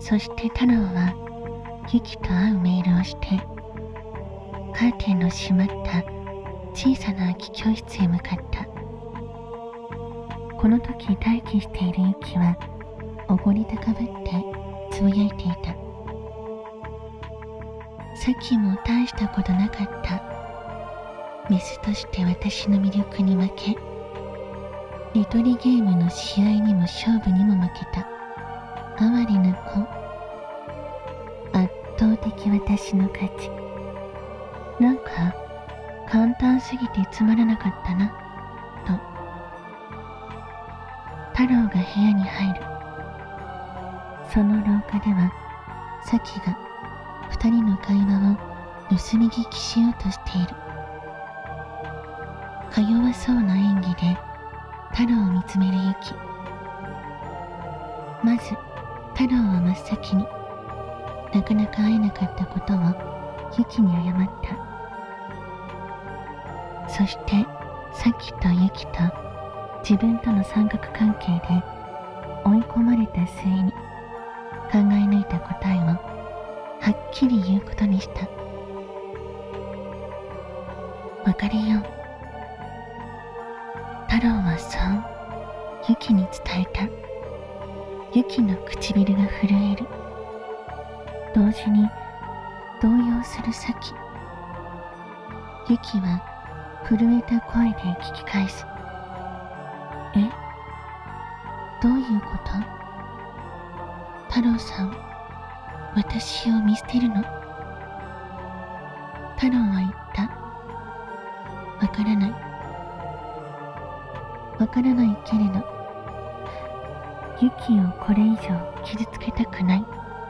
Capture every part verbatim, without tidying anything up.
そして太郎はユキと会うメールをしてカーテンの閉まった小さな空き教室へ向かった。この時待機しているユキはおごり高ぶってつぶやいていた。さっきも大したことなかった。メスとして私の魅力に負け、レトリゲームの試合にも勝負にも負けた哀れな子。圧倒的私の勝ち。なんか簡単すぎてつまらなかったなと。太郎が部屋に入る。その廊下ではサキが二人の会話を盗み聞きしようとしている。か弱そうな演技で太郎を見つめるユキ。まず太郎は真っ先になかなか会えなかったことをユキに謝った。そしてサキとユキと自分との三角関係で追い込まれた末に考え抜いた答えをはっきり言うことにした。別れよう。太郎はそうユキに伝えた。ユキの唇が震える。同時に動揺するサキ。ユキは震えた声で聞き返す。え、どういうこと？太郎さん、私を見捨てるの？太郎は言った。わからない。わからないけれど、ユキをこれ以上傷つけたくない。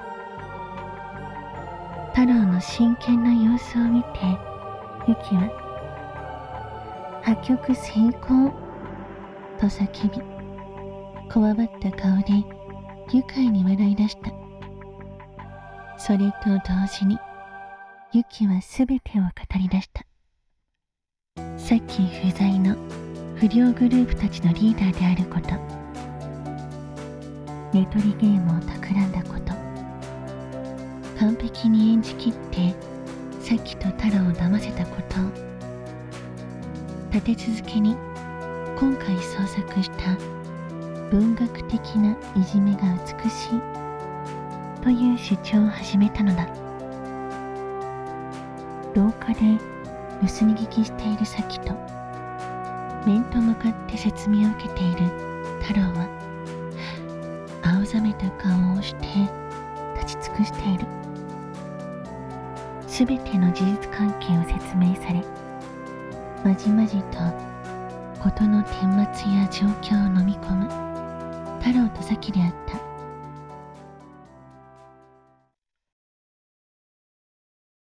太郎の真剣な様子を見て、ユキは破局成功と叫び、こわばった顔で愉快に笑い出した。それと同時にユキはすべてを語り出した。さっき不在の不良グループたちのリーダーであること、レトリゲームを企んだこと、完璧に演じきってサキと太郎を騙せたこと、立て続けに今回創作した文学的ないじめが美しいという主張を始めたのだ。廊下で盗み聞きしているサキと面と向かって説明を受けている太郎は青ざめた顔をして立ち尽くしている。すべての事実関係を説明され、まじまじと事の顛末や状況を飲み込む太郎とサキであった。